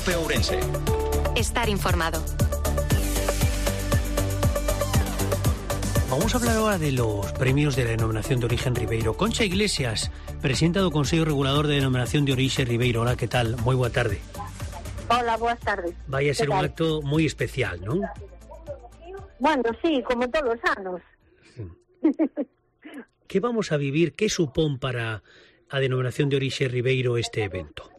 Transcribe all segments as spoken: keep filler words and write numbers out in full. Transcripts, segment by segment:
COPE Ourense. Estar informado. Vamos a hablar ahora de los premios de la Denominación de Origen Ribeiro. Concha Iglesias, presidenta do Consello Regulador de Denominación de Orixe Ribeiro. Hola, que tal? Moi boa tarde. Hola, boas tardes. Vai a ser un acto moi especial, non? Bueno, sí, como todos os anos. Sí. Que vamos a vivir? Que supón para a Denominación de Orixe Ribeiro este evento?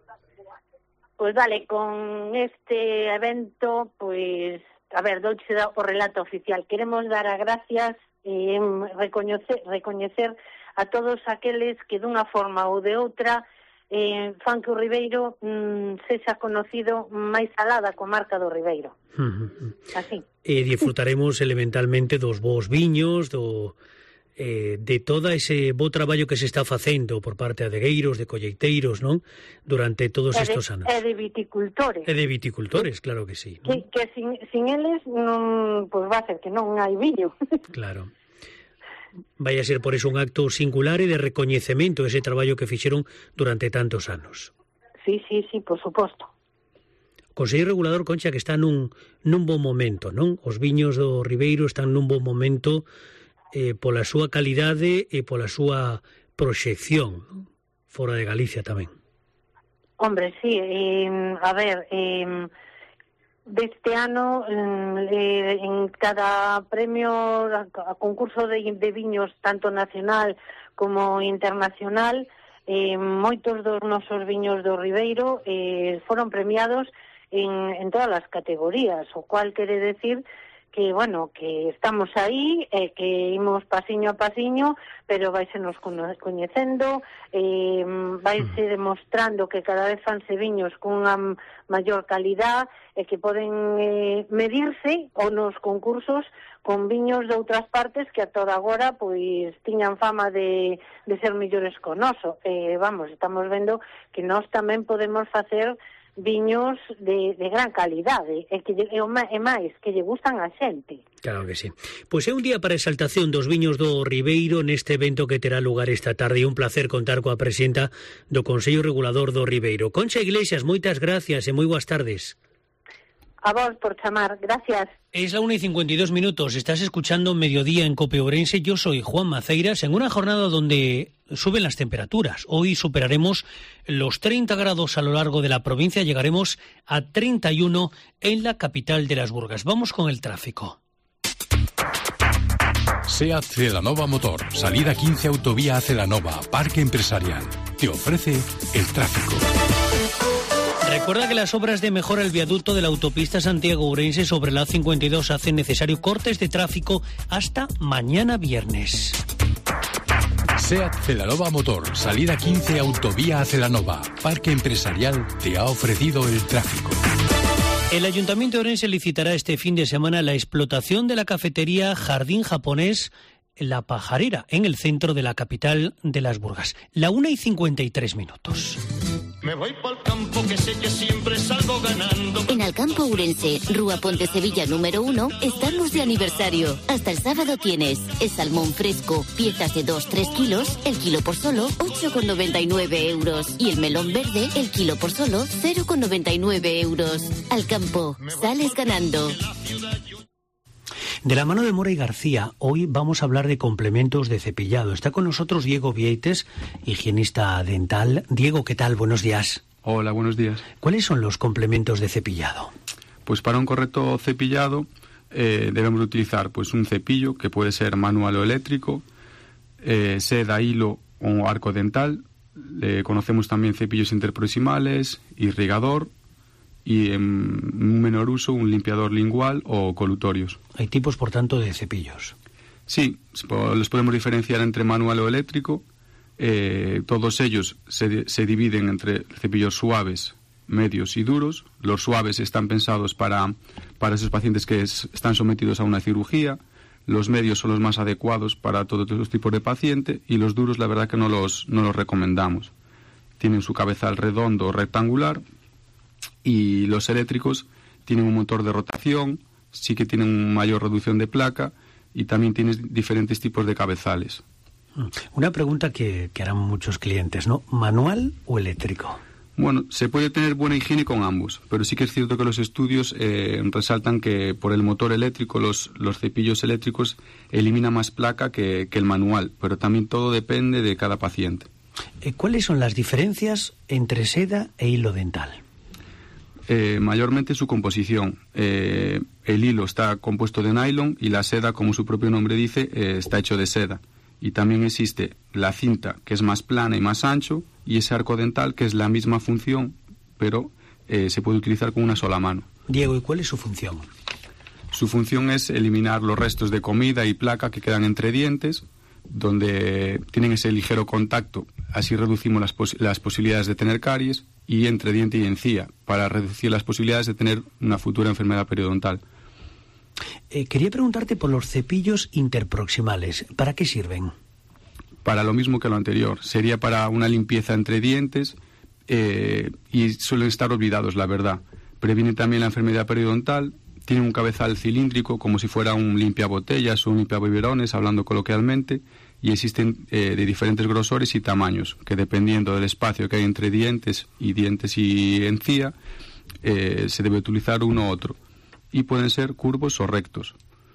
Pois vale, con este evento, pois, a ver, douche o relato oficial. Queremos dar as gracias e eh, recoñecer, recoñecer a todos aqueles que dunha forma ou de outra eh, fan que o Ribeiro mm, sexa conocido máis alá da comarca do Ribeiro. Uh-huh. Así. E disfrutaremos elementalmente dos bons viños, do... Eh, de todo ese bo traballo que se está facendo por parte de adegueiros, de colleiteiros, non? Durante todos e de, estos anos. E de viticultores. E de viticultores, claro que sí. Que, que sin, sin eles non, pues va a ser que non hai viño. Claro. Vai a ser por eso un acto singular e de recoñecemento ese traballo que fixeron durante tantos anos. Sí, sí, sí, por suposto. O Consello Regulador, Concha, que está nun, nun bon momento, non? Os viños do Ribeiro están nun bon momento eh, pola súa calidade e pola súa proxección, non? Fora de Galicia tamén. Hombre, sí, eh, a ver, eh, deste ano eh, en cada premio a, a concurso de, de viños tanto nacional como internacional, eh, moitos dos nosos viños do Ribeiro eh, foron premiados en, en todas as categorías, o cual quere decir que, bueno, que estamos aí, eh, que imos pasiño a pasiño, pero vaise nos coñecendo, eh, vaise demostrando que cada vez fanse viños cunha maior calidad e que poden eh, medirse ou nos concursos con viños de outras partes que a toda agora pois tiñan fama de, de ser mellores co noso. Eh, vamos, estamos vendo que nós tamén podemos facer viños de, de gran calidade e que e, e máis, que lle gustan a xente. Claro que sí. Pois é un día para a exaltación dos viños do Ribeiro neste evento que terá lugar esta tarde. É un placer contar coa presidenta do Consello Regulador do Ribeiro. Concha Iglesias, moitas gracias e moi boas tardes. A vos por chamar, gracias. Es la una y cincuenta y dos minutos, estás escuchando Mediodía en COPE Ourense. Yo soy Juan Maceiras, en una jornada donde suben las temperaturas. Hoy superaremos los treinta grados a lo largo de la provincia, llegaremos a treinta y uno en la capital de las Burgas. Vamos con el tráfico. SEAT Celanova Motor, salida quince Autovía a Celanova, Parque Empresarial. Te ofrece el tráfico. Recuerda que las obras de mejora al viaducto de la autopista Santiago-Ourense sobre la A cincuenta y dos hacen necesario cortes de tráfico hasta mañana viernes. SEAT Celanova Motor, salida quince Autovía a Celanova, Parque Empresarial te ha ofrecido el tráfico. El Ayuntamiento de Ourense licitará este fin de semana la explotación de la cafetería Jardín Japonés La Pajarera, en el centro de la capital de las Burgas. La una y cincuenta y tres minutos. Me voy pa'l campo que sé que siempre salgo ganando. En Alcampo Ourense, Rúa Ponte Sevilla número uno, estamos de aniversario. Hasta el sábado tienes el salmón fresco, piezas de dos a tres kilos, el kilo por solo ocho con noventa y nueve euros. Y el melón verde, el kilo por solo cero con noventa y nueve euros. Alcampo, sales ganando. De la mano de Mora y García, hoy vamos a hablar de complementos de cepillado. Está con nosotros Diego Vieites, higienista dental. Diego, ¿qué tal? Buenos días. Hola, buenos días. ¿Cuáles son los complementos de cepillado? Pues para un correcto cepillado eh, debemos utilizar pues un cepillo que puede ser manual o eléctrico, eh, seda, hilo o arco dental. Le conocemos también cepillos interproximales, irrigador, y en un menor uso un limpiador lingual o colutorios. Hay tipos, por tanto, de cepillos. Sí, los podemos diferenciar entre manual o eléctrico. Eh, todos ellos se, se dividen entre cepillos suaves, medios y duros. Los suaves están pensados para, para esos pacientes que es, están sometidos a una cirugía. Los medios son los más adecuados para todos los tipos de paciente, y los duros la verdad que no los, no los recomendamos. Tienen su cabezal redondo o rectangular, y los eléctricos tienen un motor de rotación, sí que tienen mayor reducción de placa, y también tienes diferentes tipos de cabezales. Una pregunta que, que harán muchos clientes, ¿no? ¿Manual o eléctrico? Bueno, se puede tener buena higiene con ambos, pero sí que es cierto que los estudios eh, resaltan que por el motor eléctrico los, los cepillos eléctricos eliminan más placa que, que el manual, pero también todo depende de cada paciente. Eh, ¿Cuáles son las diferencias entre seda e hilo dental? Eh, mayormente su composición. Eh, el hilo está compuesto de nylon y la seda, como su propio nombre dice, eh, está hecho de seda. Y también existe la cinta, que es más plana y más ancho, y ese arco dental, que es la misma función, pero eh, se puede utilizar con una sola mano. Diego, ¿y cuál es su función? Su función es eliminar los restos de comida y placa que quedan entre dientes, donde tienen ese ligero contacto. Así reducimos las, pos las posibilidades de tener caries, y entre diente y encía, para reducir las posibilidades de tener una futura enfermedad periodontal. Eh, quería preguntarte por los cepillos interproximales. ¿Para qué sirven? Para lo mismo que lo anterior. Sería para una limpieza entre dientes eh, y suelen estar olvidados, la verdad. Previene también la enfermedad periodontal. Tiene un cabezal cilíndrico como si fuera un limpiabotellas o un limpiabiberones, hablando coloquialmente, y existen eh, de diferentes grosores y tamaños, que dependiendo del espacio que hay entre dientes y dientes y encía, eh, se debe utilizar uno u otro. Y pueden ser curvos o rectos.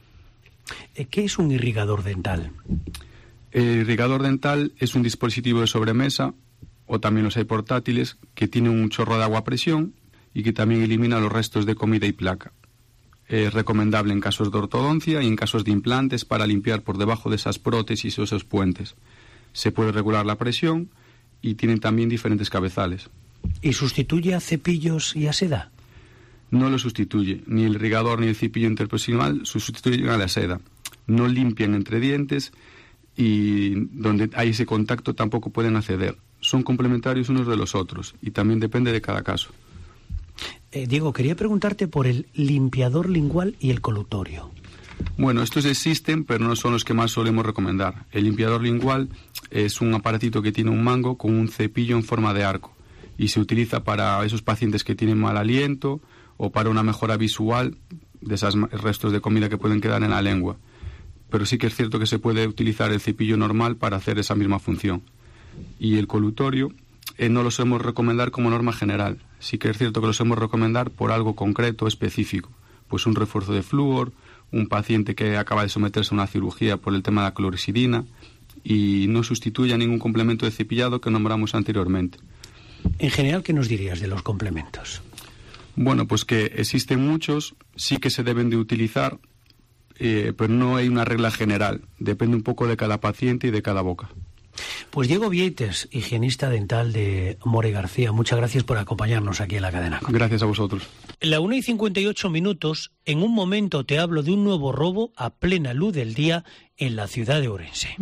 ¿Qué es un irrigador dental? El irrigador dental es un dispositivo de sobremesa, o también los hay portátiles, que tiene un chorro de agua a presión y que también elimina los restos de comida y placa. Es recomendable en casos de ortodoncia y en casos de implantes para limpiar por debajo de esas prótesis o esos puentes. Se puede regular la presión y tienen también diferentes cabezales. ¿Y sustituye a cepillos y a seda? No lo sustituye, ni el irrigador ni el cepillo interproximal sustituyen a la seda. No limpian entre dientes y donde hay ese contacto tampoco pueden acceder. Son complementarios unos de los otros y también depende de cada caso. Eh, Diego, quería preguntarte por el limpiador lingual y el colutorio. Bueno, estos existen, pero no son los que más solemos recomendar. El limpiador lingual es un aparatito que tiene un mango con un cepillo en forma de arco y se utiliza para esos pacientes que tienen mal aliento o para una mejora visual de esos restos de comida que pueden quedar en la lengua. Pero sí que es cierto que se puede utilizar el cepillo normal para hacer esa misma función. Y el colutorio eh, no lo solemos recomendar como norma general. Sí que es cierto que lo solemos recomendar por algo concreto, específico. Pues un refuerzo de flúor, un paciente que acaba de someterse a una cirugía por el tema de la clorexidina, y no sustituye a ningún complemento de cepillado que nombramos anteriormente. En general, ¿qué nos dirías de los complementos? Bueno, pues que existen muchos, sí que se deben de utilizar, eh, pero no hay una regla general. Depende un poco de cada paciente y de cada boca. Pues Diego Vieites, higienista dental de More García, muchas gracias por acompañarnos aquí en la cadena. Gracias a vosotros. La una y cincuenta y ocho minutos, en un momento te hablo de un nuevo robo a plena luz del día en la ciudad de Ourense.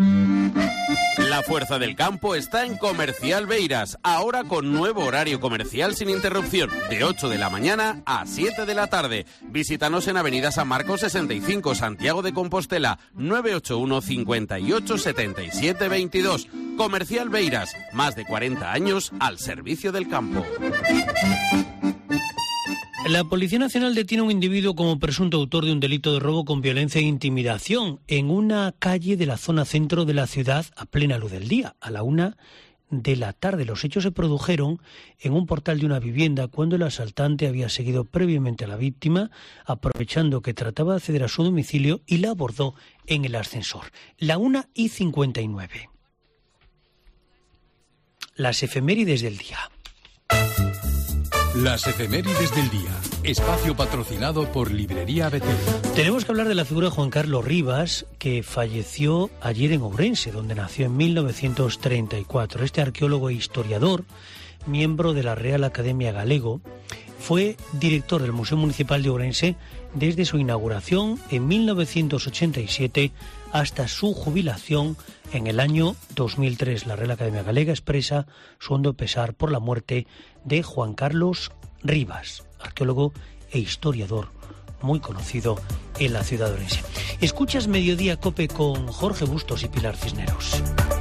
La fuerza del campo está en Comercial Beiras, ahora con nuevo horario comercial sin interrupción, de ocho de la mañana a siete de la tarde. Visítanos en Avenida San Marcos sesenta y cinco, Santiago de Compostela, nueve ocho uno, cincuenta y ocho, setenta y siete, veintidós. Comercial Beiras, más de cuarenta años al servicio del campo. La Policía Nacional detiene a un individuo como presunto autor de un delito de robo con violencia e intimidación en una calle de la zona centro de la ciudad a plena luz del día, a la una de la tarde. Los hechos se produjeron en un portal de una vivienda cuando el asaltante había seguido previamente a la víctima, aprovechando que trataba de acceder a su domicilio, y la abordó en el ascensor. La una y cincuenta y nueve. Las efemérides del día. Las efemérides del día. Espacio patrocinado por Librería Betel. Tenemos que hablar de la figura de Juan Carlos Rivas, que falleció ayer en Ourense, donde nació en mil novecientos treinta y cuatro. Este arqueólogo e historiador, miembro de la Real Academia Galego, fue director del Museo Municipal de Ourense desde su inauguración en mil novecientos ochenta y siete hasta su jubilación en el año dos mil tres. La Real Academia Galega expresa su hondo pesar por la muerte de Juan Carlos Rivas, arqueólogo e historiador muy conocido en la ciudad de Ourense. Escuchas Mediodía Cope con Jorge Bustos y Pilar Cisneros.